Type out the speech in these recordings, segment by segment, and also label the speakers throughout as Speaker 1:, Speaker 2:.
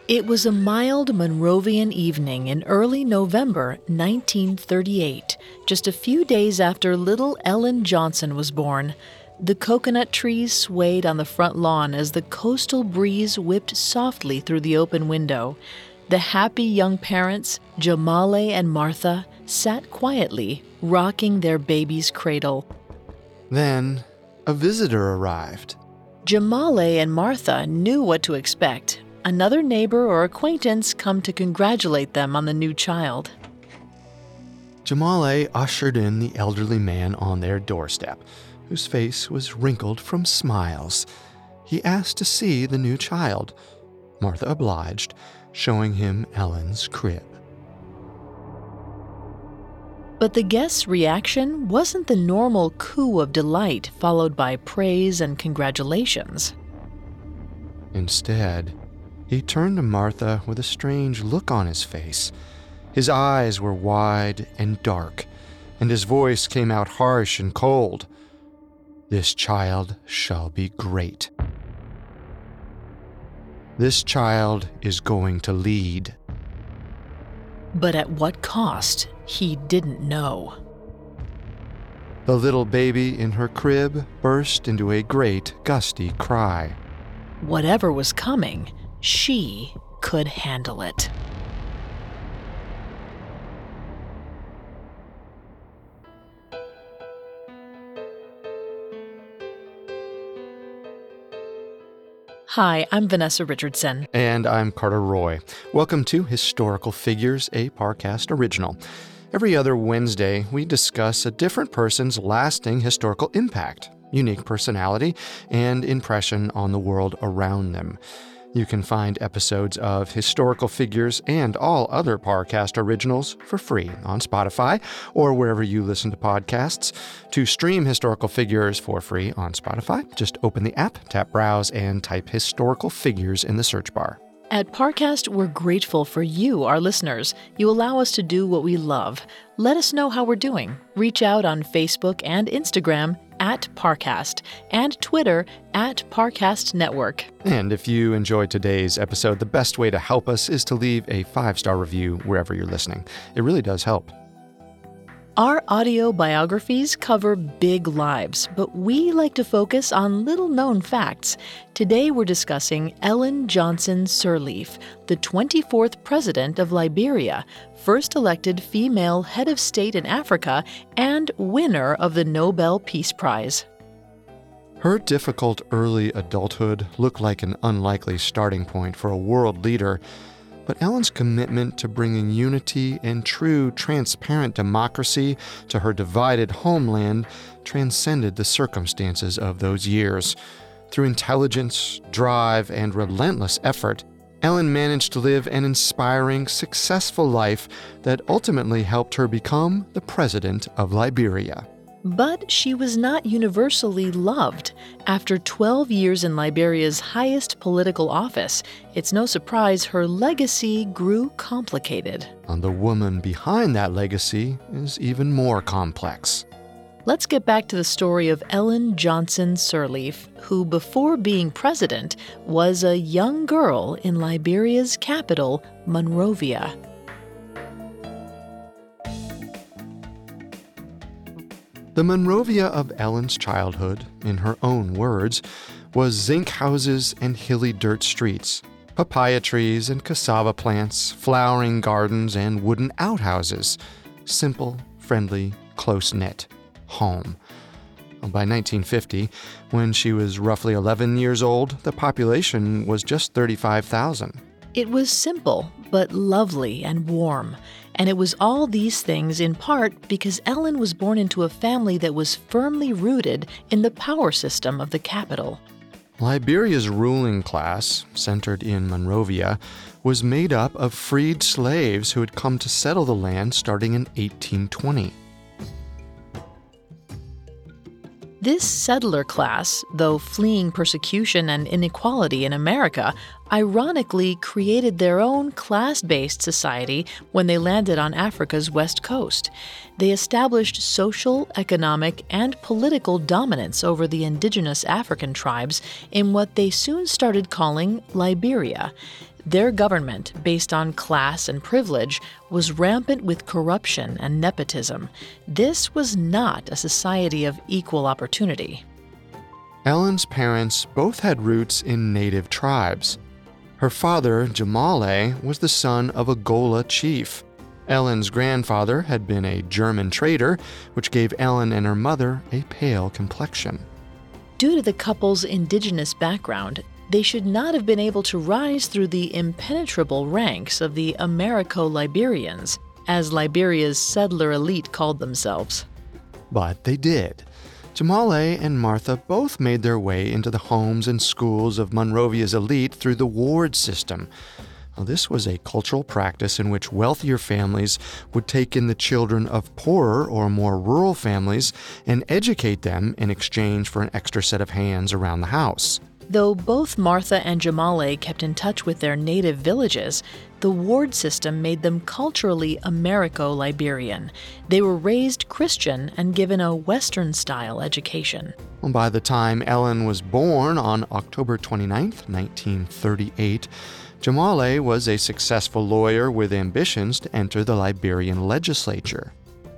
Speaker 1: It was a mild Monrovian evening in early November 1938, just a few days after little Ellen Johnson was born. The coconut trees swayed on the front lawn as the coastal breeze whipped softly through the open window. The happy young parents, Jamale and Martha, sat quietly, rocking their baby's cradle.
Speaker 2: Then, a visitor arrived.
Speaker 1: Jamale and Martha knew what to expect. Another neighbor or acquaintance come to congratulate them on the new child.
Speaker 2: Jamale ushered in the elderly man on their doorstep, whose face was wrinkled from smiles. He asked to see the new child. Martha obliged, showing him Ellen's crib.
Speaker 1: But the guest's reaction wasn't the normal coo of delight followed by praise and congratulations.
Speaker 2: Instead, he turned to Martha with a strange look on his face. His eyes were wide and dark, and his voice came out harsh and cold. "This child shall be great. This child is going to lead."
Speaker 1: But at what cost, he didn't know.
Speaker 2: The little baby in her crib burst into a great, gusty cry.
Speaker 1: Whatever was coming, she could handle it. Hi, I'm Vanessa Richardson.
Speaker 2: And I'm Carter Roy. Welcome to Historical Figures, a Parcast original. Every other Wednesday, we discuss a different person's lasting historical impact, unique personality, and impression on the world around them. You can find episodes of Historical Figures and all other Parcast originals for free on Spotify or wherever you listen to podcasts. To stream Historical Figures for free on Spotify, just open the app, tap Browse, and type Historical Figures in the search bar.
Speaker 1: At Parcast, we're grateful for you, our listeners. You allow us to do what we love. Let us know how we're doing. Reach out on Facebook and Instagram at Parcast and Twitter at Parcast Network.
Speaker 2: And if you enjoyed today's episode, the best way to help us is to leave a 5-star review wherever you're listening. It really does help.
Speaker 1: Our audio biographies cover big lives, but we like to focus on little-known facts. Today we're discussing Ellen Johnson Sirleaf, the 24th president of Liberia, first elected female head of state in Africa, and winner of the Nobel Peace Prize.
Speaker 2: Her difficult early adulthood looked like an unlikely starting point for a world leader, but Ellen's commitment to bringing unity and true, transparent democracy to her divided homeland transcended the circumstances of those years. Through intelligence, drive, and relentless effort, Ellen managed to live an inspiring, successful life that ultimately helped her become the president of Liberia.
Speaker 1: But she was not universally loved. After 12 years in Liberia's highest political office, it's no surprise her legacy grew complicated.
Speaker 2: And the woman behind that legacy is even more complex.
Speaker 1: Let's get back to the story of Ellen Johnson Sirleaf, who before being president was a young girl in Liberia's capital, Monrovia.
Speaker 2: The Monrovia of Ellen's childhood, in her own words, was zinc houses and hilly dirt streets, papaya trees and cassava plants, flowering gardens and wooden outhouses. Simple, friendly, close-knit. Home. By 1950, when she was roughly 11 years old, the population was just 35,000.
Speaker 1: It was simple, but lovely and warm. And it was all these things in part because Ellen was born into a family that was firmly rooted in the power system of the capital.
Speaker 2: Liberia's ruling class, centered in Monrovia, was made up of freed slaves who had come to settle the land starting in 1820.
Speaker 1: This settler class, though fleeing persecution and inequality in America, ironically created their own class-based society when they landed on Africa's west coast. They established social, economic, and political dominance over the indigenous African tribes in what they soon started calling Liberia. Their government, based on class and privilege, was rampant with corruption and nepotism. This was not a society of equal opportunity.
Speaker 2: Ellen's parents both had roots in native tribes. Her father, Jamale, was the son of a Gola chief. Ellen's grandfather had been a German trader, which gave Ellen and her mother a pale complexion.
Speaker 1: Due to the couple's indigenous background, they should not have been able to rise through the impenetrable ranks of the Americo-Liberians, as Liberia's settler elite called themselves.
Speaker 2: But they did. Jamale and Martha both made their way into the homes and schools of Monrovia's elite through the ward system. Now, this was a cultural practice in which wealthier families would take in the children of poorer or more rural families and educate them in exchange for an extra set of hands around the house.
Speaker 1: Though both Martha and Jamale kept in touch with their native villages, the ward system made them culturally Americo-Liberian. They were raised Christian and given a Western-style education.
Speaker 2: By the time Ellen was born on October 29, 1938, Jamale was a successful lawyer with ambitions to enter the Liberian legislature.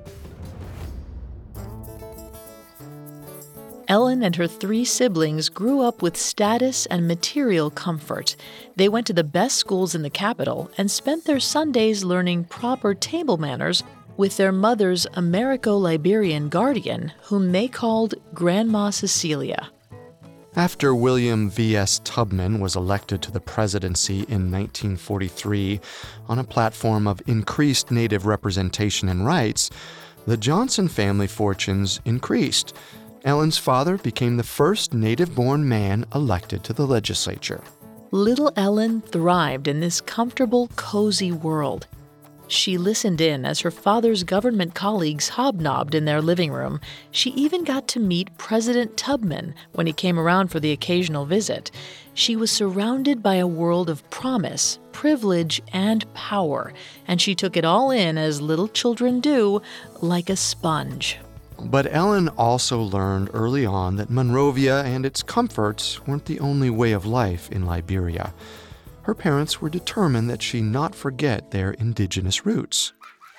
Speaker 1: Ellen and her 3 siblings grew up with status and material comfort. They went to the best schools in the capital and spent their Sundays learning proper table manners with their mother's Americo-Liberian guardian, whom they called Grandma Cecilia.
Speaker 2: After William V.S. Tubman was elected to the presidency in 1943 on a platform of increased Native representation and rights, the Johnson family fortunes increased. Ellen's father became the first native-born man elected to the legislature.
Speaker 1: Little Ellen thrived in this comfortable, cozy world. She listened in as her father's government colleagues hobnobbed in their living room. She even got to meet President Tubman when he came around for the occasional visit. She was surrounded by a world of promise, privilege, and power, and she took it all in, as little children do, like a sponge.
Speaker 2: But Ellen also learned early on that Monrovia and its comforts weren't the only way of life in Liberia. Her parents were determined that she not forget their indigenous roots.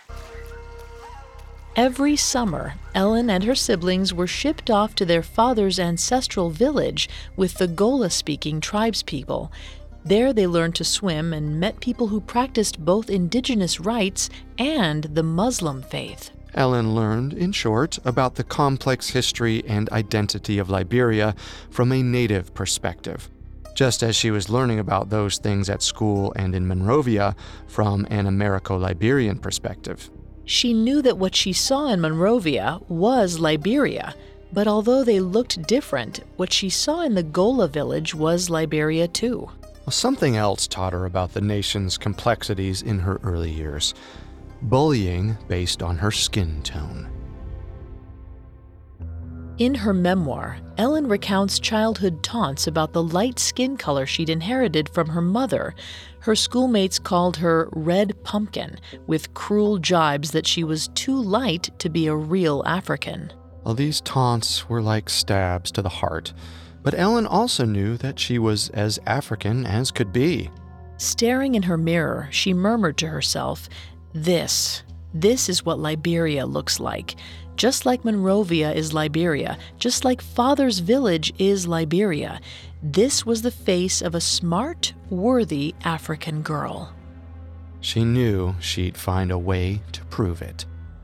Speaker 1: Every summer, Ellen and her siblings were shipped off to their father's ancestral village with the Gola-speaking tribespeople. There they learned to swim and met people who practiced both indigenous rites and the Muslim faith.
Speaker 2: Ellen learned, in short, about the complex history and identity of Liberia from a native perspective, just as she was learning about those things at school and in Monrovia from an Americo-Liberian perspective.
Speaker 1: She knew that what she saw in Monrovia was Liberia, but although they looked different, what she saw in the Gola village was Liberia too.
Speaker 2: Something else taught her about the nation's complexities in her early years: bullying based on her skin tone.
Speaker 1: In her memoir, Ellen recounts childhood taunts about the light skin color she'd inherited from her mother. Her schoolmates called her Red Pumpkin, with cruel jibes that she was too light to be a real African.
Speaker 2: Well, these taunts were like stabs to the heart, but Ellen also knew that she was as African as could be.
Speaker 1: Staring in her mirror, she murmured to herself, This is what Liberia looks like. Just like Monrovia is Liberia, just like Father's village is Liberia, this was the face of a smart, worthy African girl.
Speaker 2: She knew she'd find a way to prove it.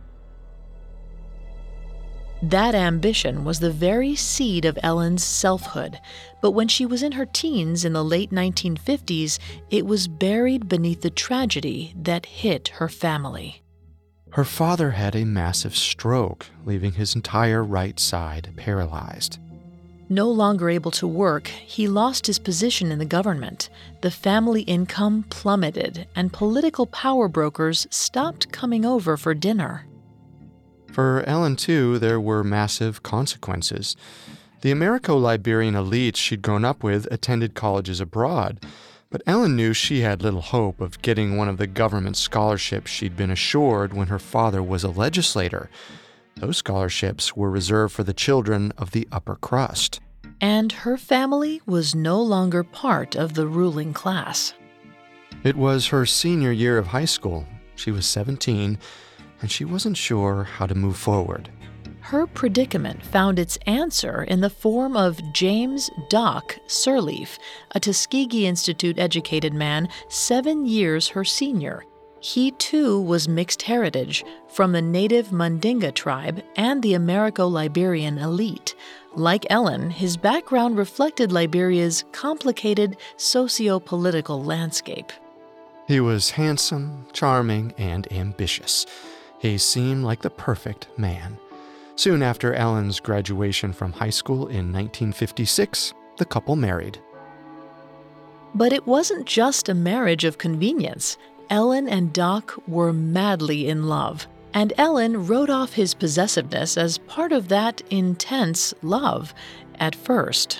Speaker 1: That ambition was the very seed of Ellen's selfhood, but when she was in her teens in the late 1950s, it was buried beneath the tragedy that hit her family.
Speaker 2: Her father had a massive stroke, leaving his entire right side paralyzed.
Speaker 1: No longer able to work, he lost his position in the government. The family income plummeted, and political power brokers stopped coming over for dinner.
Speaker 2: For Ellen, too, there were massive consequences. The Americo-Liberian elites she'd grown up with attended colleges abroad, but Ellen knew she had little hope of getting one of the government scholarships she'd been assured when her father was a legislator. Those scholarships were reserved for the children of the upper crust.
Speaker 1: And her family was no longer part of the ruling class.
Speaker 2: It was her senior year of high school. She was 17, and she wasn't sure how to move forward.
Speaker 1: Her predicament found its answer in the form of James Doc Sirleaf, a Tuskegee Institute-educated man 7 years her senior. He, too, was mixed heritage from the native Mandinga tribe and the Americo-Liberian elite. Like Ellen, his background reflected Liberia's complicated socio-political landscape.
Speaker 2: He was handsome, charming, and ambitious. He seemed like the perfect man. Soon after Ellen's graduation from high school in 1956, the couple married.
Speaker 1: But it wasn't just a marriage of convenience. Ellen and Doc were madly in love, and Ellen wrote off his possessiveness as part of that intense love at first.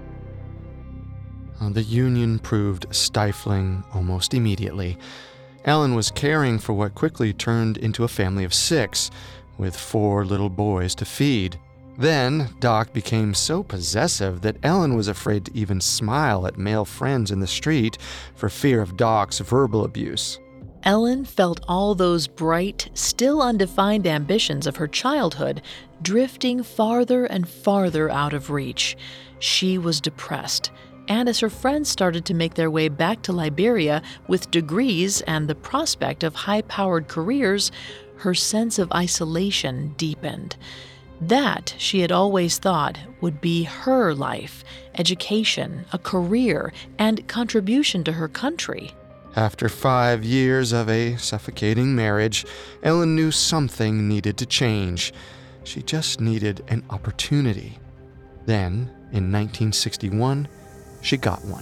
Speaker 2: The union proved stifling almost immediately. Ellen was caring for what quickly turned into a family of 6, with 4 little boys to feed. Then, Doc became so possessive that Ellen was afraid to even smile at male friends in the street for fear of Doc's verbal abuse.
Speaker 1: Ellen felt all those bright, still undefined ambitions of her childhood drifting farther and farther out of reach. She was depressed, and as her friends started to make their way back to Liberia with degrees and the prospect of high-powered careers, her sense of isolation deepened. That, she had always thought, would be her life, education, a career, and contribution to her country.
Speaker 2: After 5 years of a suffocating marriage, Ellen knew something needed to change. She just needed an opportunity. Then, in 1961, she got one.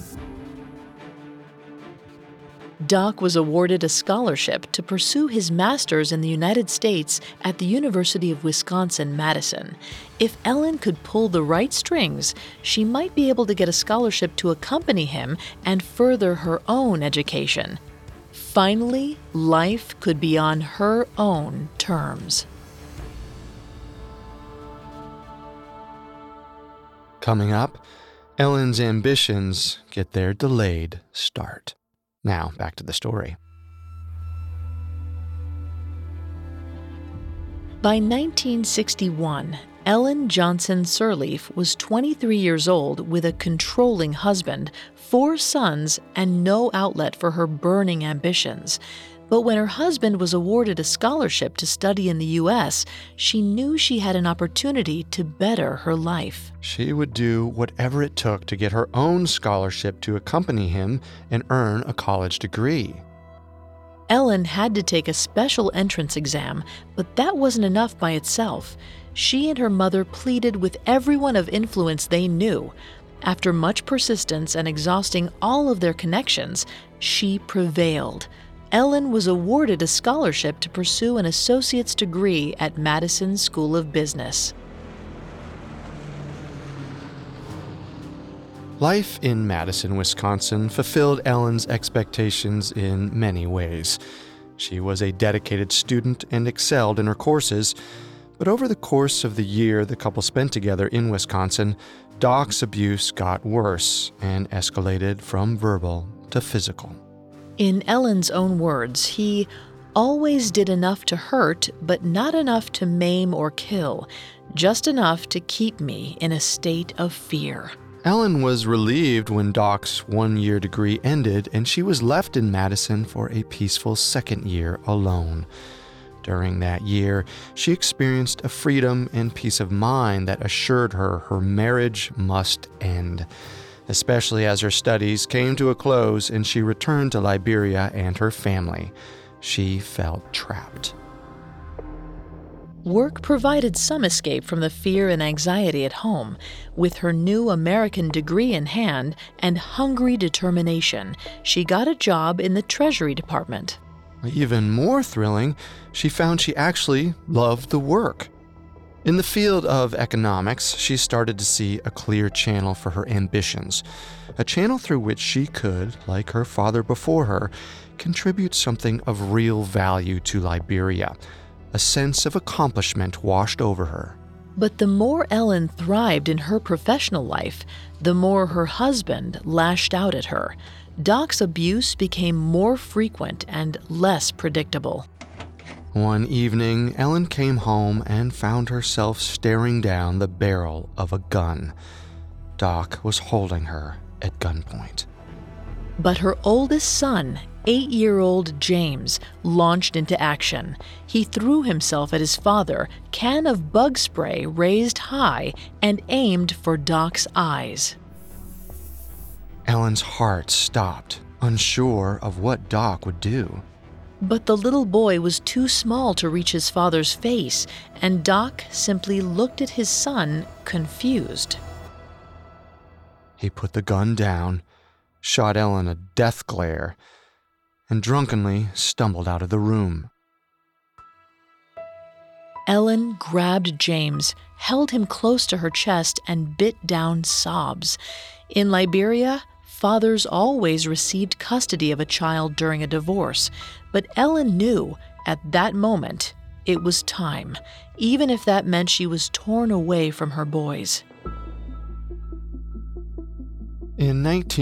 Speaker 1: Doc was awarded a scholarship to pursue his master's in the United States at the University of Wisconsin-Madison. If Ellen could pull the right strings, she might be able to get a scholarship to accompany him and further her own education. Finally, life could be on her own terms.
Speaker 2: Coming up, Ellen's ambitions get their delayed start. Now, back to the story.
Speaker 1: By 1961, Ellen Johnson Sirleaf was 23 years old with a controlling husband, 4 sons, and no outlet for her burning ambitions. But when her husband was awarded a scholarship to study in the U.S., she knew she had an opportunity to better her life.
Speaker 2: She would do whatever it took to get her own scholarship to accompany him and earn a college degree.
Speaker 1: Ellen had to take a special entrance exam, but that wasn't enough by itself. She and her mother pleaded with everyone of influence they knew. After much persistence and exhausting all of their connections, she prevailed. Ellen was awarded a scholarship to pursue an associate's degree at Madison School of Business.
Speaker 2: Life in Madison, Wisconsin fulfilled Ellen's expectations in many ways. She was a dedicated student and excelled in her courses, but over the course of the year the couple spent together in Wisconsin, Doc's abuse got worse and escalated from verbal to physical.
Speaker 1: In Ellen's own words, he always did enough to hurt, but not enough to maim or kill, just enough to keep me in a state of fear.
Speaker 2: Ellen was relieved when Doc's 1-year degree ended and she was left in Madison for a peaceful 2nd year alone. During that year, she experienced a freedom and peace of mind that assured her her marriage must end, especially as her studies came to a close and she returned to Liberia and her family. She felt trapped.
Speaker 1: Work provided some escape from the fear and anxiety at home. With her new American degree in hand and hungry determination, she got a job in the Treasury Department.
Speaker 2: Even more thrilling, she found she actually loved the work. In the field of economics, she started to see a clear channel for her ambitions, a channel through which she could, like her father before her, contribute something of real value to Liberia. A sense of accomplishment washed over her.
Speaker 1: But the more Ellen thrived in her professional life, the more her husband lashed out at her. Doc's abuse became more frequent and less predictable.
Speaker 2: One evening, Ellen came home and found herself staring down the barrel of a gun. Doc was holding her at gunpoint.
Speaker 1: But her oldest son, 8-year-old James, launched into action. He threw himself at his father, can of bug spray raised high, and aimed for Doc's eyes.
Speaker 2: Ellen's heart stopped, unsure of what Doc would do.
Speaker 1: But the little boy was too small to reach his father's face, and Doc simply looked at his son, confused.
Speaker 2: He put the gun down, shot Ellen a death glare, and drunkenly stumbled out of the room.
Speaker 1: Ellen grabbed James, held him close to her chest, and bit down sobs. In Liberia, fathers always received custody of a child during a divorce, but Ellen knew at that moment it was time, even if that meant she was torn away from her boys.
Speaker 2: In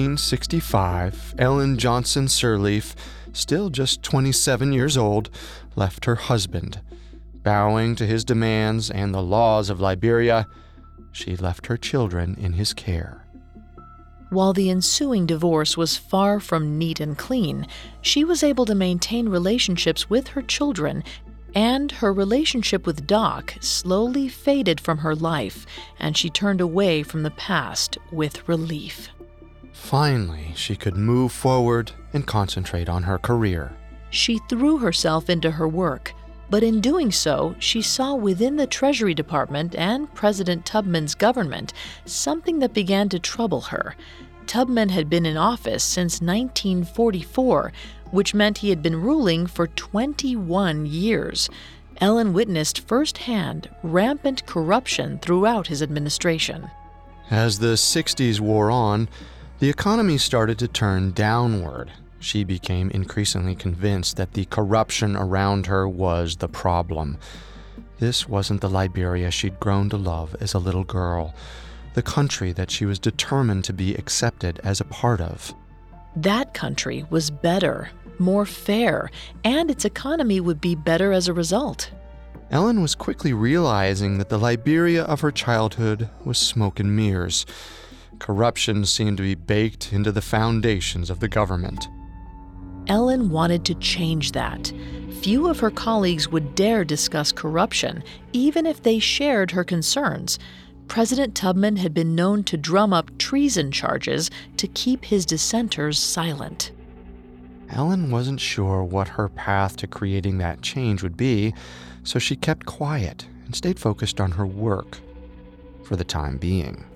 Speaker 2: 1965, Ellen Johnson Sirleaf, still just 27 years old, left her husband. Bowing to his demands and the laws of Liberia, she left her children in his care.
Speaker 1: While the ensuing divorce was far from neat and clean, she was able to maintain relationships with her children, and her relationship with Doc slowly faded from her life, and she turned away from the past with relief.
Speaker 2: Finally, she could move forward and concentrate on her career.
Speaker 1: She threw herself into her work, but in doing so, she saw within the Treasury Department and President Tubman's government something that began to trouble her. Tubman had been in office since 1944, which meant he had been ruling for 21 years. Ellen witnessed firsthand rampant corruption throughout his administration.
Speaker 2: As the 60s wore on, the economy started to turn downward. She became increasingly convinced that the corruption around her was the problem. This wasn't the Liberia she'd grown to love as a little girl, the country that she was determined to be accepted as a part of.
Speaker 1: That country was better, more fair, and its economy would be better as a result.
Speaker 2: Ellen was quickly realizing that the Liberia of her childhood was smoke and mirrors. Corruption seemed to be baked into the foundations of the government.
Speaker 1: Ellen wanted to change that. Few of her colleagues would dare discuss corruption, even if they shared her concerns. President Tubman had been known to drum up treason charges to keep his dissenters silent.
Speaker 2: Ellen wasn't sure what her path to creating that change would be, so she kept quiet and stayed focused on her work for the time being.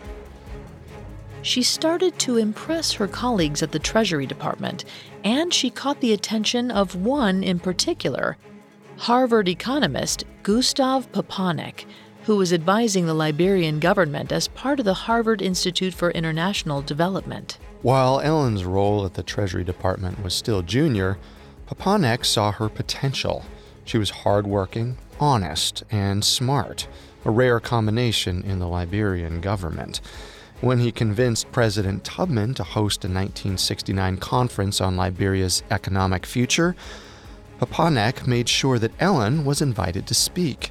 Speaker 1: She started to impress her colleagues at the Treasury Department, and she caught the attention of one in particular, Harvard economist Gustav Papanek, who was advising the Liberian government as part of the Harvard Institute for International Development.
Speaker 2: While Ellen's role at the Treasury Department was still junior, Papanek saw her potential. She was hardworking, honest, and smart, a rare combination in the Liberian government. When he convinced President Tubman to host a 1969 conference on Liberia's economic future, Papanek made sure that Ellen was invited to speak.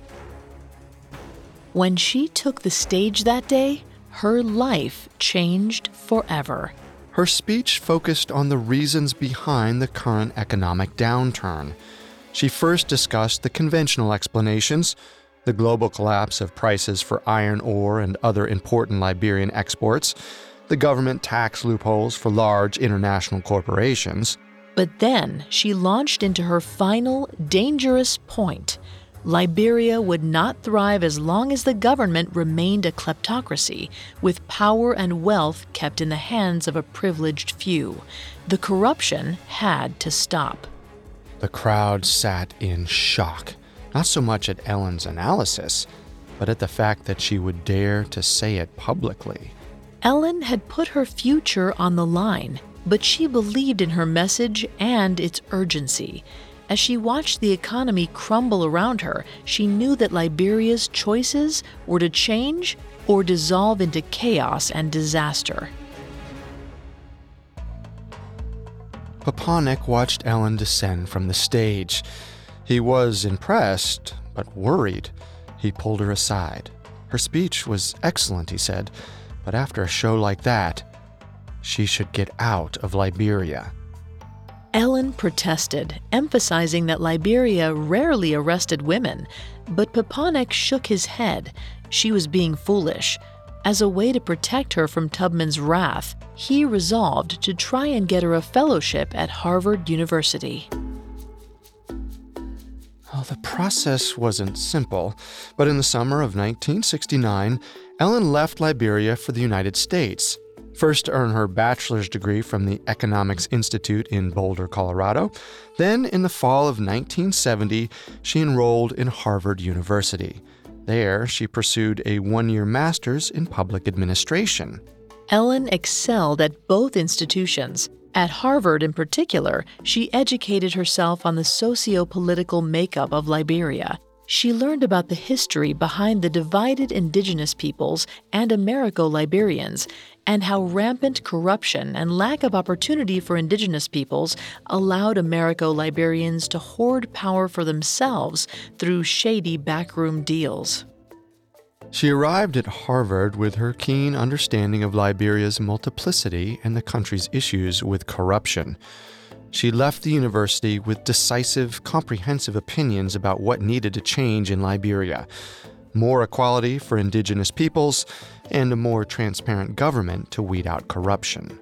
Speaker 1: When she took the stage that day, her life changed forever.
Speaker 2: Her speech focused on the reasons behind the current economic downturn. She first discussed the conventional explanations, the global collapse of prices for iron ore and other important Liberian exports, the government tax loopholes for large international corporations.
Speaker 1: But then she launched into her final, dangerous point. Liberia would not thrive as long as the government remained a kleptocracy, with power and wealth kept in the hands of a privileged few. The corruption had to stop.
Speaker 2: The crowd sat in shock. Not so much at Ellen's analysis, but at the fact that she would dare to say it publicly.
Speaker 1: Ellen had put her future on the line, but she believed in her message and its urgency. As she watched the economy crumble around her, she knew that Liberia's choices were to change or dissolve into chaos and disaster.
Speaker 2: Papanek watched Ellen descend from the stage. He was impressed, but worried. He pulled her aside. Her speech was excellent, he said, but after a show like that, she should get out of Liberia.
Speaker 1: Ellen protested, emphasizing that Liberia rarely arrested women, but Papanek shook his head. She was being foolish. As a way to protect her from Tubman's wrath, he resolved to try and get her a fellowship at Harvard University.
Speaker 2: Well, the process wasn't simple, but in the summer of 1969, Ellen left Liberia for the United States. First to earn her bachelor's degree from the Economics Institute in Boulder, Colorado. Then, in the fall of 1970, she enrolled in Harvard University. There, she pursued a one-year master's in public administration.
Speaker 1: Ellen excelled at both institutions. At Harvard in particular, she educated herself on the socio-political makeup of Liberia. She learned about the history behind the divided indigenous peoples and Americo-Liberians, and how rampant corruption and lack of opportunity for indigenous peoples allowed Americo-Liberians to hoard power for themselves through shady backroom deals.
Speaker 2: She arrived at Harvard with her keen understanding of Liberia's multiplicity and the country's issues with corruption. She left the university with decisive, comprehensive opinions about what needed to change in Liberia: more equality for indigenous peoples and a more transparent government to weed out corruption.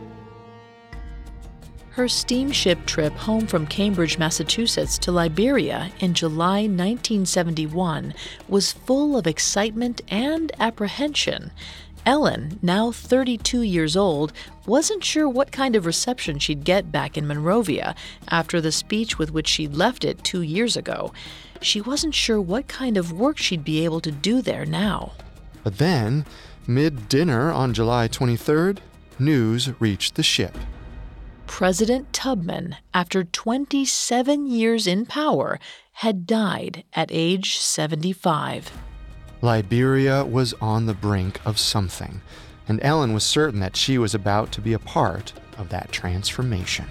Speaker 1: Her steamship trip home from Cambridge, Massachusetts to Liberia in July 1971 was full of excitement and apprehension. Ellen, now 32 years old, wasn't sure what kind of reception she'd get back in Monrovia after the speech with which she'd left it 2 years ago. She wasn't sure what kind of work she'd be able to do there now.
Speaker 2: But then, mid-dinner on July 23rd, news reached the ship.
Speaker 1: President Tubman, after 27 years in power, had died at age 75.
Speaker 2: Liberia was on the brink of something, and Ellen was certain that she was about to be a part of that transformation.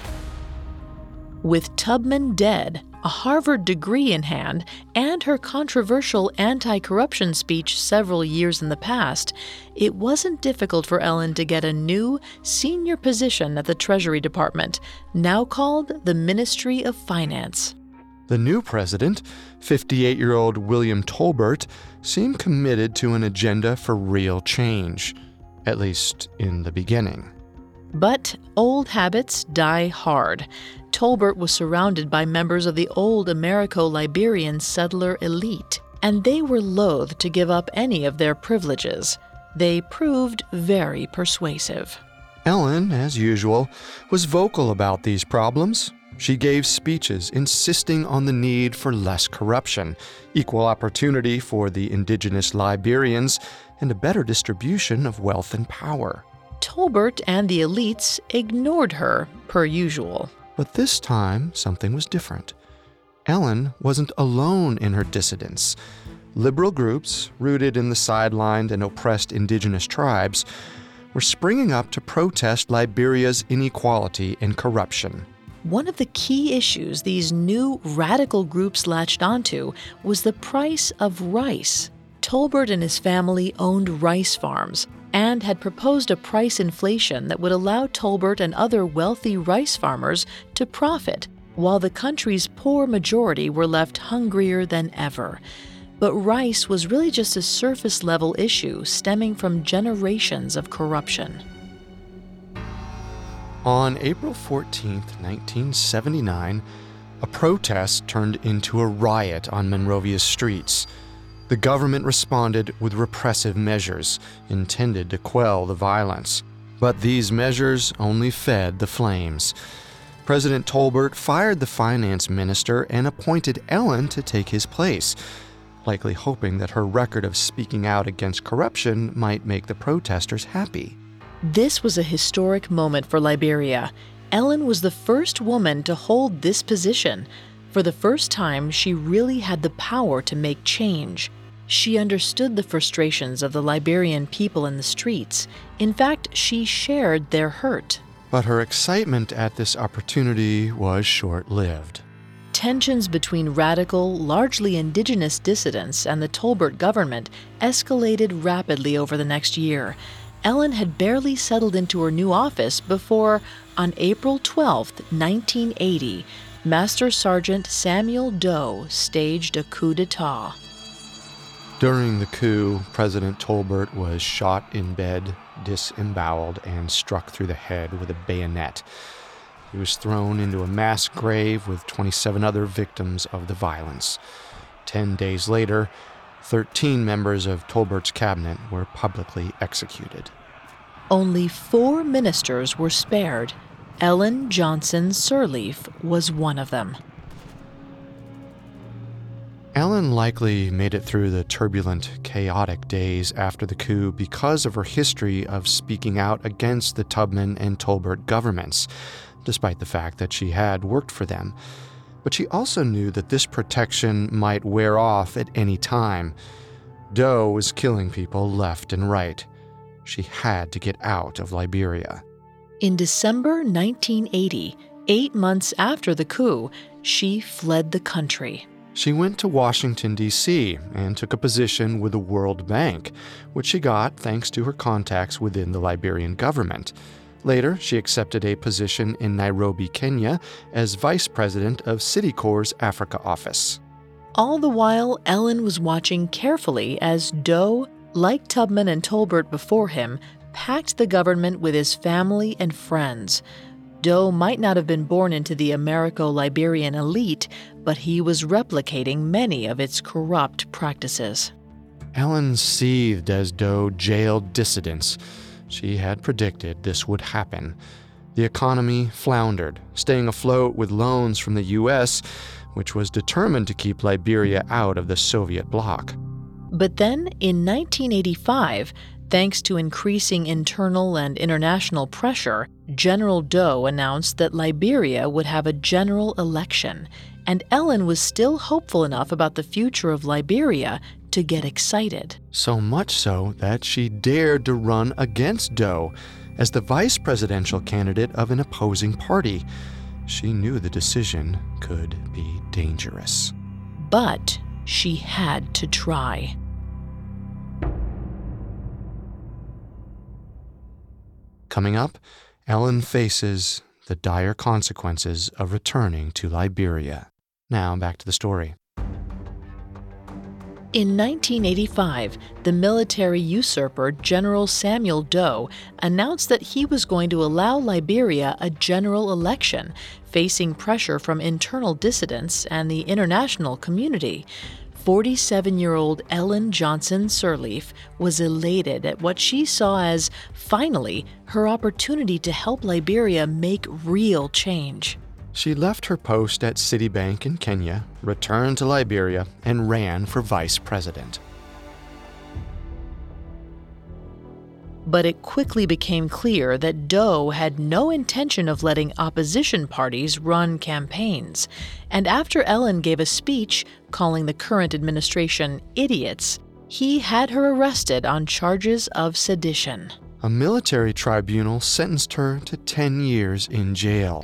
Speaker 1: With Tubman dead, a Harvard degree in hand, and her controversial anti-corruption speech several years in the past, it wasn't difficult for Ellen to get a new, senior position at the Treasury Department, now called the Ministry of Finance.
Speaker 2: The new president, 58-year-old William Tolbert, seemed committed to an agenda for real change, at least in the beginning.
Speaker 1: But old habits die hard. Tolbert was surrounded by members of the old Americo-Liberian settler elite, and they were loath to give up any of their privileges. They proved very persuasive.
Speaker 2: Ellen, as usual, was vocal about these problems. She gave speeches insisting on the need for less corruption, equal opportunity for the indigenous Liberians, and a better distribution of wealth and power.
Speaker 1: Tolbert and the elites ignored her, per usual.
Speaker 2: But this time, something was different. Ellen wasn't alone in her dissidence. Liberal groups, rooted in the sidelined and oppressed indigenous tribes, were springing up to protest Liberia's inequality and corruption.
Speaker 1: One of the key issues these new radical groups latched onto was the price of rice. Tolbert and his family owned rice farms and had proposed a price inflation that would allow Tolbert and other wealthy rice farmers to profit, while the country's poor majority were left hungrier than ever. But rice was really just a surface-level issue stemming from generations of corruption.
Speaker 2: On April 14, 1979, a protest turned into a riot on Monrovia's streets. The government responded with repressive measures intended to quell the violence. But these measures only fed the flames. President Tolbert fired the finance minister and appointed Ellen to take his place, likely hoping that her record of speaking out against corruption might make the protesters happy.
Speaker 1: This was a historic moment for Liberia. Ellen was the first woman to hold this position. For the first time, she really had the power to make change. She understood the frustrations of the Liberian people in the streets. In fact, she shared their hurt.
Speaker 2: But her excitement at this opportunity was short-lived.
Speaker 1: Tensions between radical, largely indigenous dissidents and the Tolbert government escalated rapidly over the next year. Ellen had barely settled into her new office before, on April 12, 1980, Master Sergeant Samuel Doe staged a coup d'etat.
Speaker 2: During the coup, President Tolbert was shot in bed, disemboweled, and struck through the head with a bayonet. He was thrown into a mass grave with 27 other victims of the violence. 10 days later, 13 members of Tolbert's cabinet were publicly executed.
Speaker 1: Only 4 ministers were spared. Ellen Johnson Sirleaf was one of them.
Speaker 2: Ellen likely made it through the turbulent, chaotic days after the coup because of her history of speaking out against the Tubman and Tolbert governments, despite the fact that she had worked for them. But she also knew that this protection might wear off at any time. Doe was killing people left and right. She had to get out of Liberia.
Speaker 1: In December 1980, 8 months after the coup, she fled the country.
Speaker 2: She went to Washington, D.C., and took a position with the World Bank, which she got thanks to her contacts within the Liberian government. Later, she accepted a position in Nairobi, Kenya, as vice president of Citicorp's Africa office.
Speaker 1: All the while, Ellen was watching carefully as Doe, like Tubman and Tolbert before him, packed the government with his family and friends. Doe might not have been born into the Americo-Liberian elite, but he was replicating many of its corrupt practices.
Speaker 2: Ellen seethed as Doe jailed dissidents. She had predicted this would happen. The economy floundered, staying afloat with loans from the U.S., which was determined to keep Liberia out of the Soviet bloc.
Speaker 1: But then, in 1985, thanks to increasing internal and international pressure, General Doe announced that Liberia would have a general election, and Ellen was still hopeful enough about the future of Liberia to get excited.
Speaker 2: So much so that she dared to run against Doe as the vice presidential candidate of an opposing party. She knew the decision could be dangerous.
Speaker 1: But she had to try.
Speaker 2: Coming up, Ellen faces the dire consequences of returning to Liberia. Now, back to the story.
Speaker 1: In 1985, the military usurper General Samuel Doe announced that he was going to allow Liberia a general election, facing pressure from internal dissidents and the international community. 47-year-old Ellen Johnson Sirleaf was elated at what she saw as, finally, her opportunity to help Liberia make real change.
Speaker 2: She left her post at Citibank in Kenya, returned to Liberia, and ran for vice president.
Speaker 1: But it quickly became clear that Doe had no intention of letting opposition parties run campaigns. And after Ellen gave a speech calling the current administration idiots, he had her arrested on charges of sedition.
Speaker 2: A military tribunal sentenced her to 10 years in jail.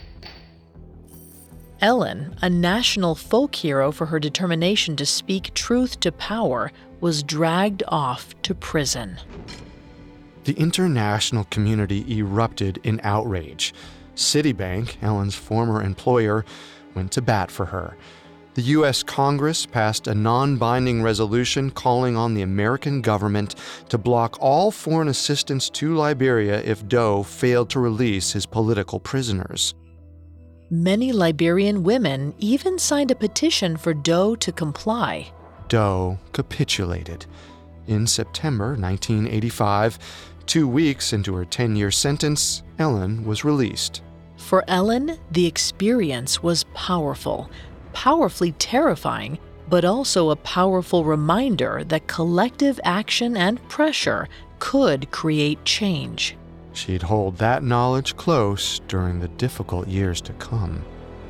Speaker 1: Ellen, a national folk hero for her determination to speak truth to power, was dragged off to prison.
Speaker 2: The international community erupted in outrage. Citibank, Ellen's former employer, went to bat for her. The U.S. Congress passed a non-binding resolution calling on the American government to block all foreign assistance to Liberia if Doe failed to release his political prisoners.
Speaker 1: Many Liberian women even signed a petition for Doe to comply.
Speaker 2: Doe capitulated. In September 1985, 2 weeks into her 10-year sentence, Ellen was released.
Speaker 1: For Ellen, the experience was powerful, powerfully terrifying, but also a powerful reminder that collective action and pressure could create change.
Speaker 2: She'd hold that knowledge close during the difficult years to come.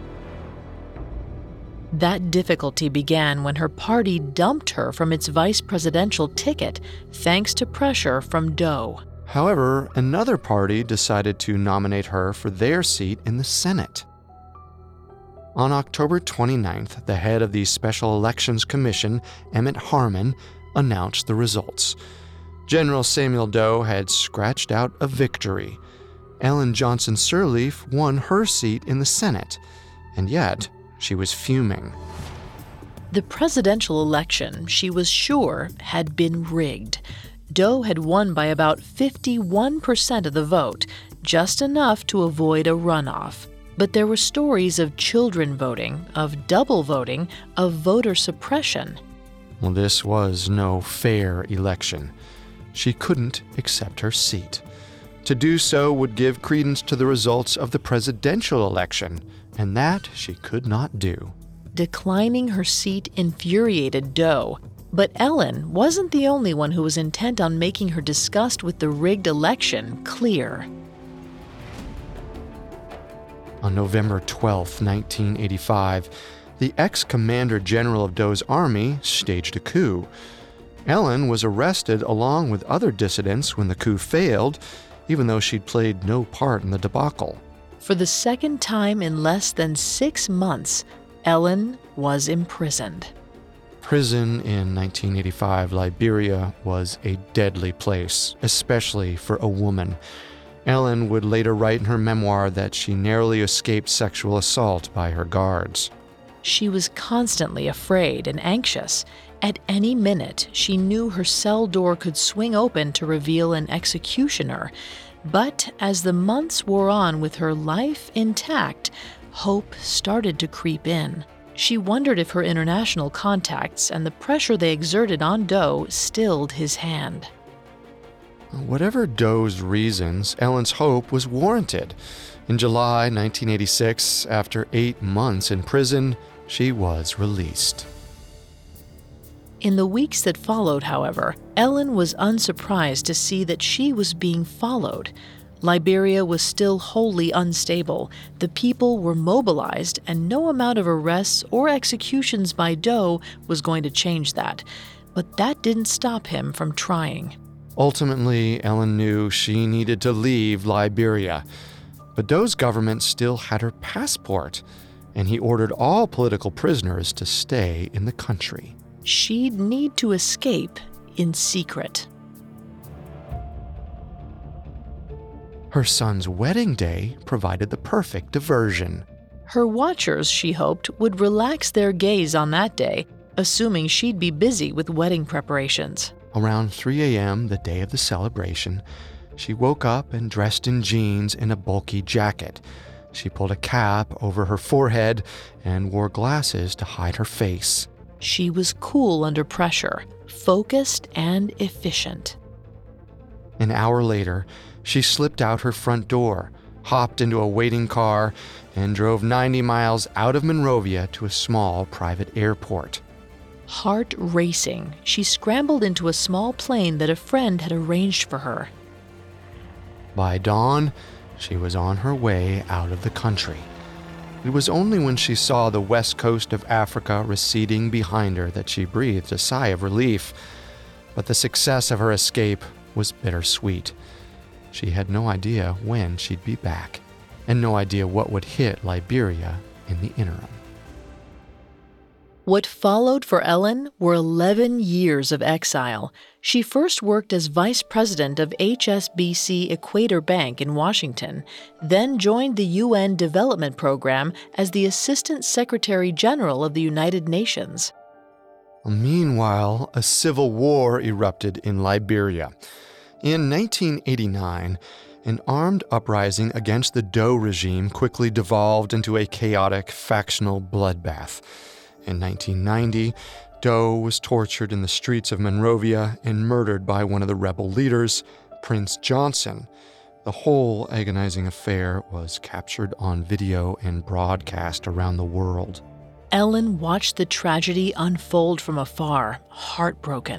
Speaker 1: That difficulty began when her party dumped her from its vice presidential ticket thanks to pressure from Doe.
Speaker 2: However, another party decided to nominate her for their seat in the Senate. On October 29th, the head of the Special Elections Commission, Emmett Harmon, announced the results. General Samuel Doe had scratched out a victory. Ellen Johnson Sirleaf won her seat in the Senate, and yet she was fuming.
Speaker 1: The presidential election, she was sure, had been rigged. Doe had won by about 51% of the vote, just enough to avoid a runoff. But there were stories of children voting, of double voting, of voter suppression.
Speaker 2: Well, this was no fair election. She couldn't accept her seat. To do so would give credence to the results of the presidential election, and that she could not do.
Speaker 1: Declining her seat infuriated Doe, but Ellen wasn't the only one who was intent on making her disgust with the rigged election clear.
Speaker 2: On November 12, 1985, the ex-commander general of Doe's army staged a coup. Ellen was arrested along with other dissidents when the coup failed, even though she'd played no part in the debacle.
Speaker 1: For the second time in less than 6 months, Ellen was imprisoned.
Speaker 2: Prison in 1985 Liberia was a deadly place, especially for a woman. Ellen would later write in her memoir that she narrowly escaped sexual assault by her guards.
Speaker 1: She was constantly afraid and anxious. At any minute, she knew her cell door could swing open to reveal an executioner. But as the months wore on with her life intact, hope started to creep in. She wondered if her international contacts and the pressure they exerted on Doe stilled his hand.
Speaker 2: Whatever Doe's reasons, Ellen's hope was warranted. In July 1986, after 8 months in prison, she was released.
Speaker 1: In the weeks that followed, however, Ellen was unsurprised to see that she was being followed. Liberia was still wholly unstable. The people were mobilized, and no amount of arrests or executions by Doe was going to change that. But that didn't stop him from trying.
Speaker 2: Ultimately, Ellen knew she needed to leave Liberia. But Doe's government still had her passport, and he ordered all political prisoners to stay in the country.
Speaker 1: She'd need to escape in secret.
Speaker 2: Her son's wedding day provided the perfect diversion.
Speaker 1: Her watchers, she hoped, would relax their gaze on that day, assuming she'd be busy with wedding preparations.
Speaker 2: Around 3 a.m., the day of the celebration, she woke up and dressed in jeans and a bulky jacket. She pulled a cap over her forehead and wore glasses to hide her face.
Speaker 1: She was cool under pressure, focused and efficient.
Speaker 2: An hour later, she slipped out her front door, hopped into a waiting car, and drove 90 miles out of Monrovia to a small private airport.
Speaker 1: Heart racing, she scrambled into a small plane that a friend had arranged for her.
Speaker 2: By dawn, she was on her way out of the country. It was only when she saw the west coast of Africa receding behind her that she breathed a sigh of relief. But the success of her escape was bittersweet. She had no idea when she'd be back, and no idea what would hit Liberia in the interim.
Speaker 1: What followed for Ellen were 11 years of exile. She first worked as vice president of HSBC Equator Bank in Washington, then joined the UN Development Program as the Assistant Secretary General of the United Nations.
Speaker 2: Meanwhile, a civil war erupted in Liberia. In 1989, an armed uprising against the Doe regime quickly devolved into a chaotic, factional bloodbath. In 1990, Doe was tortured in the streets of Monrovia and murdered by one of the rebel leaders, Prince Johnson. The whole agonizing affair was captured on video and broadcast around the world.
Speaker 1: Ellen watched the tragedy unfold from afar, heartbroken.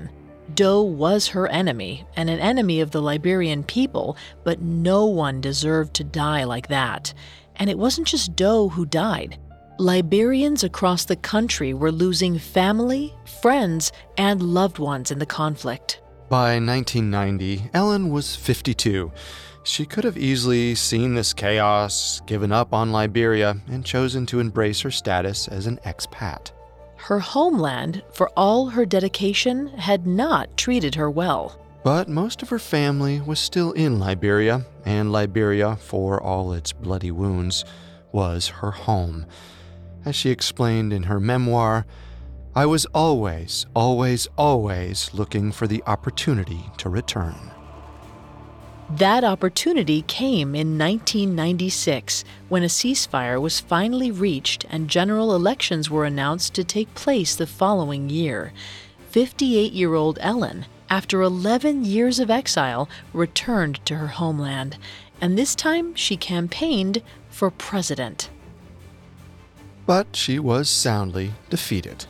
Speaker 1: Doe was her enemy and an enemy of the Liberian people, but no one deserved to die like that. And it wasn't just Doe who died. Liberians across the country were losing family, friends, and loved ones in the conflict.
Speaker 2: By 1990, Ellen was 52. She could have easily seen this chaos, given up on Liberia, and chosen to embrace her status as an expat.
Speaker 1: Her homeland, for all her dedication, had not treated her well.
Speaker 2: But most of her family was still in Liberia, and Liberia, for all its bloody wounds, was her home. As she explained in her memoir, "I was always, always, always looking for the opportunity to return."
Speaker 1: That opportunity came in 1996 when a ceasefire was finally reached and general elections were announced to take place the following year. 58-year-old Ellen, after 11 years of exile, returned to her homeland, and this time she campaigned for president.
Speaker 2: But she was soundly defeated.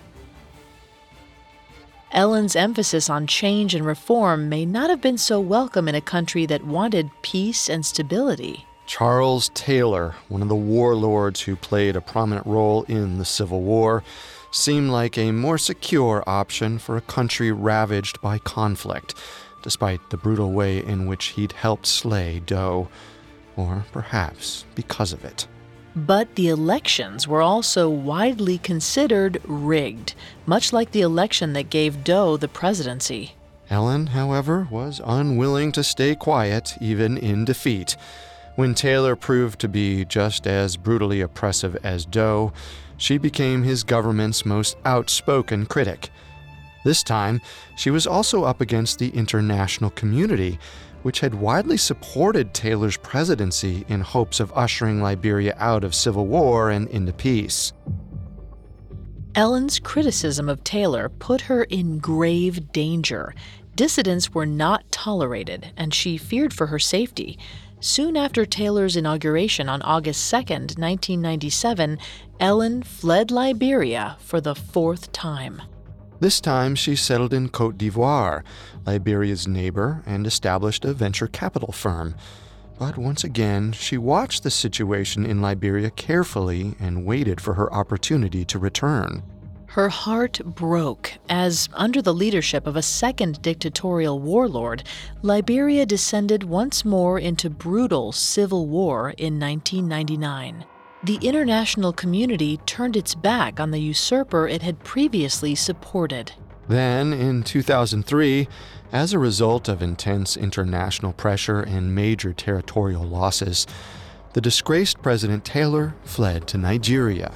Speaker 1: Ellen's emphasis on change and reform may not have been so welcome in a country that wanted peace and stability.
Speaker 2: Charles Taylor, one of the warlords who played a prominent role in the Civil War, seemed like a more secure option for a country ravaged by conflict, despite the brutal way in which he'd helped slay Doe, or perhaps because of it.
Speaker 1: But the elections were also widely considered rigged, much like the election that gave Doe the presidency.
Speaker 2: Ellen, however, was unwilling to stay quiet, even in defeat. When Taylor proved to be just as brutally oppressive as Doe, she became his government's most outspoken critic. This time, she was also up against the international community, which had widely supported Taylor's presidency in hopes of ushering Liberia out of civil war and into peace.
Speaker 1: Ellen's criticism of Taylor put her in grave danger. Dissidents were not tolerated, and she feared for her safety. Soon after Taylor's inauguration on August 2, 1997, Ellen fled Liberia for the 4th time.
Speaker 2: This time, she settled in Côte d'Ivoire, Liberia's neighbor, and established a venture capital firm. But once again, she watched the situation in Liberia carefully and waited for her opportunity to return.
Speaker 1: Her heart broke as, under the leadership of a second dictatorial warlord, Liberia descended once more into brutal civil war in 1999. The international community turned its back on the usurper it had previously supported.
Speaker 2: Then, in 2003, as a result of intense international pressure and major territorial losses, the disgraced President Taylor fled to Nigeria.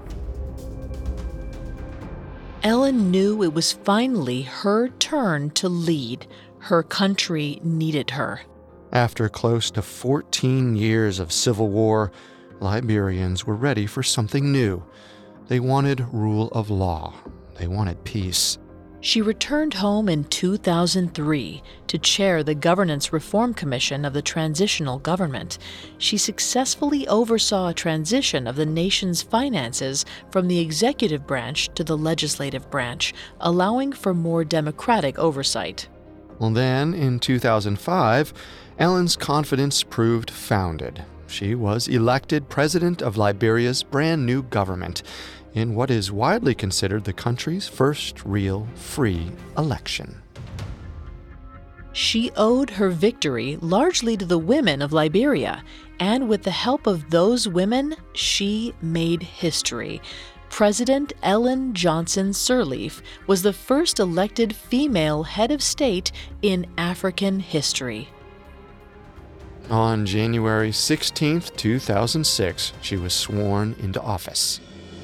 Speaker 1: Ellen knew it was finally her turn to lead. Her country needed her.
Speaker 2: After close to 14 years of civil war, Liberians were ready for something new. They wanted rule of law. They wanted peace.
Speaker 1: She returned home in 2003 to chair the Governance Reform Commission of the Transitional Government. She successfully oversaw a transition of the nation's finances from the executive branch to the legislative branch, allowing for more democratic oversight.
Speaker 2: Well, then, in 2005, Ellen's confidence proved founded. She was elected president of Liberia's brand new government in what is widely considered the country's first real free election.
Speaker 1: She owed her victory largely to the women of Liberia, and with the help of those women, she made history. President Ellen Johnson Sirleaf was the first elected female head of state in African history.
Speaker 2: On January 16, 2006, she was sworn into office.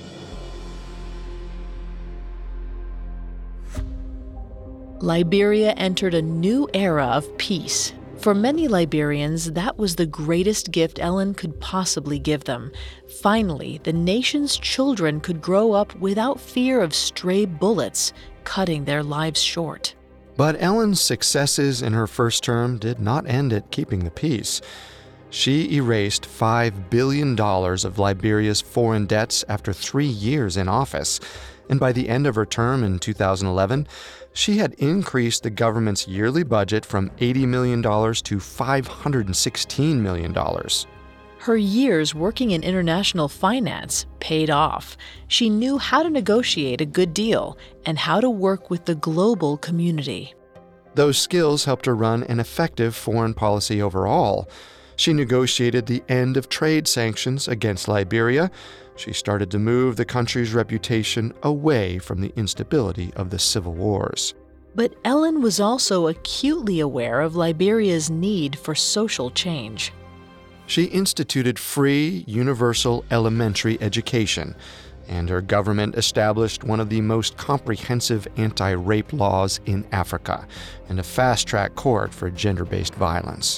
Speaker 1: Liberia entered a new era of peace. For many Liberians, that was the greatest gift Ellen could possibly give them. Finally, the nation's children could grow up without fear of stray bullets cutting their lives short.
Speaker 2: But Ellen's successes in her first term did not end at keeping the peace. She erased $5 billion of Liberia's foreign debts after 3 years in office, And by the end of her term in 2011, she had increased the government's yearly budget from $80 million to $516 million.
Speaker 1: Her years working in international finance paid off. She knew how to negotiate a good deal and how to work with the global community.
Speaker 2: Those skills helped her run an effective foreign policy overall. She negotiated the end of trade sanctions against Liberia. She started to move the country's reputation away from the instability of the civil wars.
Speaker 1: But Ellen was also acutely aware of Liberia's need for social change.
Speaker 2: She instituted free, universal elementary education, and her government established one of the most comprehensive anti-rape laws in Africa and a fast-track court for gender-based violence.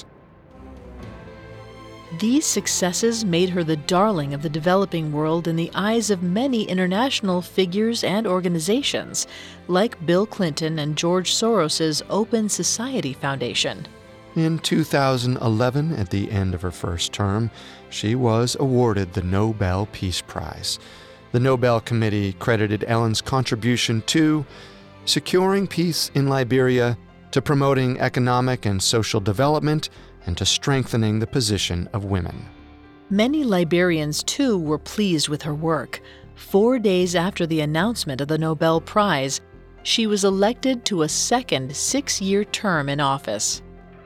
Speaker 1: These successes made her the darling of the developing world in the eyes of many international figures and organizations, like Bill Clinton and George Soros's Open Society Foundation.
Speaker 2: In 2011, at the end of her first term, she was awarded the Nobel Peace Prize. The Nobel Committee credited Ellen's contribution to securing peace in Liberia, to promoting economic and social development, and to strengthening the position of women.
Speaker 1: Many Liberians, too, were pleased with her work. 4 days after the announcement of the Nobel Prize, she was elected to a second 6-year term in office.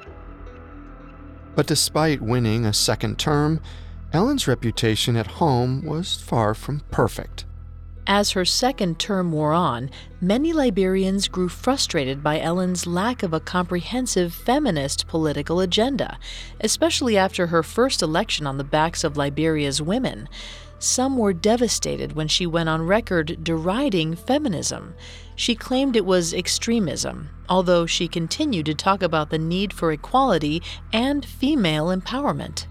Speaker 2: But despite winning a second term, Ellen's reputation at home was far from perfect.
Speaker 1: As her second term wore on, many Liberians grew frustrated by Ellen's lack of a comprehensive feminist political agenda, especially after her first election on the backs of Liberia's women. Some were devastated when she went on record deriding feminism. She claimed it was extremism, although she continued to talk about the need for equality and female empowerment.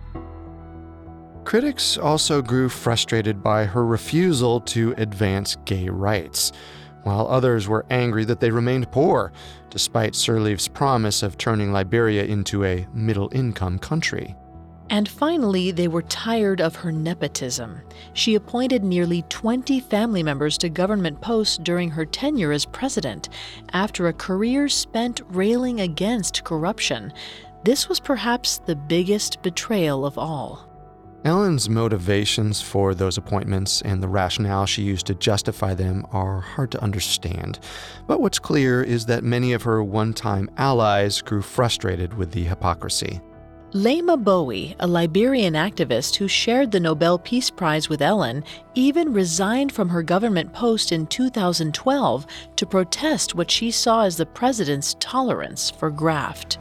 Speaker 2: Critics also grew frustrated by her refusal to advance gay rights, while others were angry that they remained poor, despite Sirleaf's promise of turning Liberia into a middle-income country.
Speaker 1: And finally, they were tired of her nepotism. She appointed nearly 20 family members to government posts during her tenure as president, after a career spent railing against corruption. This was perhaps the biggest betrayal of all.
Speaker 2: Ellen's motivations for those appointments and the rationale she used to justify them are hard to understand. But what's clear is that many of her one-time allies grew frustrated with the hypocrisy.
Speaker 1: Lema Bowie, a Liberian activist who shared the Nobel Peace Prize with Ellen, even resigned from her government post in 2012 to protest what she saw as the president's tolerance for graft.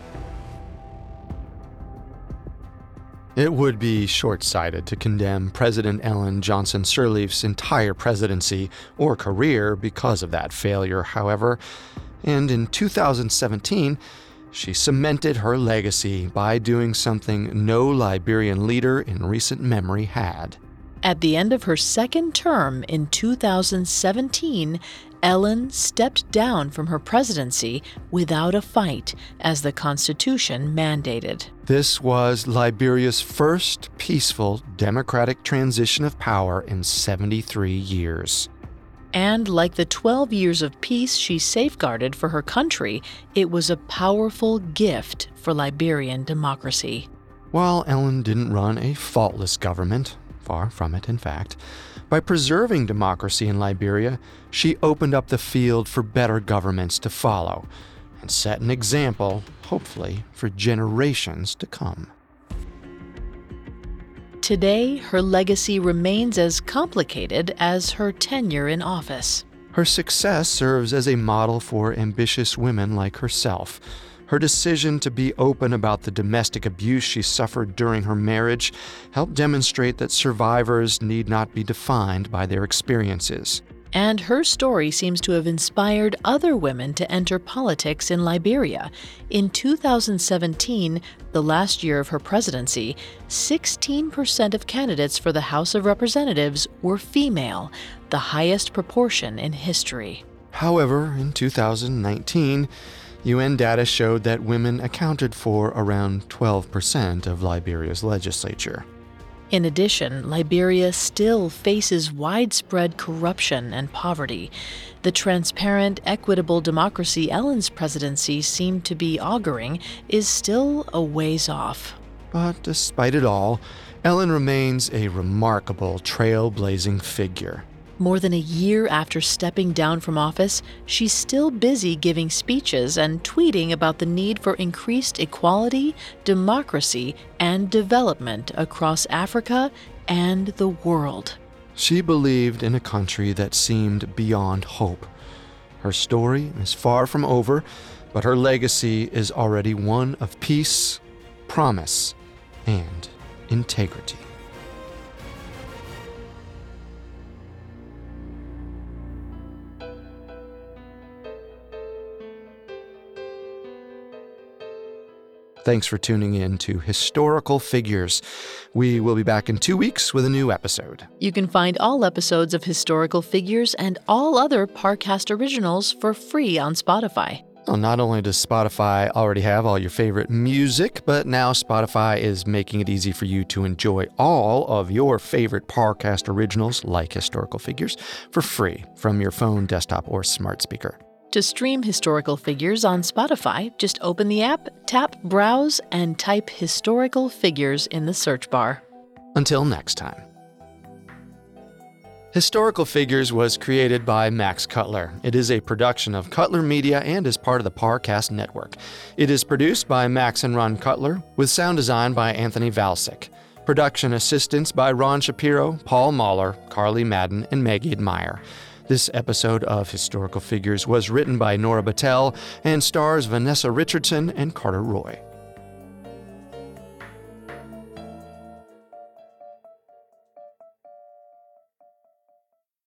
Speaker 2: It would be short-sighted to condemn President Ellen Johnson Sirleaf's entire presidency or career because of that failure, however. And in 2017, she cemented her legacy by doing something no Liberian leader in recent memory had.
Speaker 1: At the end of her second term in 2017, Ellen stepped down from her presidency without a fight, as the Constitution mandated.
Speaker 2: This was Liberia's first peaceful democratic transition of power in 73 years.
Speaker 1: And like the 12 years of peace she safeguarded for her country, it was a powerful gift for Liberian democracy.
Speaker 2: While Ellen didn't run a faultless government, far from it, in fact, by preserving democracy in Liberia, she opened up the field for better governments to follow and set an example, hopefully, for generations to come.
Speaker 1: Today, her legacy remains as complicated as her tenure in office.
Speaker 2: Her success serves as a model for ambitious women like herself. Her decision to be open about the domestic abuse she suffered during her marriage helped demonstrate that survivors need not be defined by their experiences.
Speaker 1: And her story seems to have inspired other women to enter politics in Liberia. In 2017, the last year of her presidency, 16% of candidates for the House of Representatives were female, the highest proportion in history.
Speaker 2: However, in 2019, UN data showed that women accounted for around 12% of Liberia's legislature.
Speaker 1: In addition, Liberia still faces widespread corruption and poverty. The transparent, equitable democracy Ellen's presidency seemed to be auguring is still a ways off.
Speaker 2: But despite it all, Ellen remains a remarkable, trailblazing figure.
Speaker 1: More than a year after stepping down from office, she's still busy giving speeches and tweeting about the need for increased equality, democracy, and development across Africa and the world.
Speaker 2: She believed in a country that seemed beyond hope. Her story is far from over, but her legacy is already one of peace, promise, and integrity. Thanks for tuning in to Historical Figures. We will be back in 2 weeks with a new episode.
Speaker 1: You can find all episodes of Historical Figures and all other Parcast originals for free on Spotify.
Speaker 2: Well, not only does Spotify already have all your favorite music, but now Spotify is making it easy for you to enjoy all of your favorite Parcast originals, like Historical Figures, for free from your phone, desktop, or smart speaker.
Speaker 1: To stream Historical Figures on Spotify, just open the app, tap Browse, and type Historical Figures in the search bar.
Speaker 2: Until next time. Historical Figures was created by Max Cutler. It is a production of Cutler Media and is part of the Parcast Network. It is produced by Max and Ron Cutler, with sound design by Anthony Valsic. Production assistance by Ron Shapiro, Paul Mahler, Carly Madden, and Maggie Admire. This episode of Historical Figures was written by Nora Battelle and stars Vanessa Richardson and Carter Roy.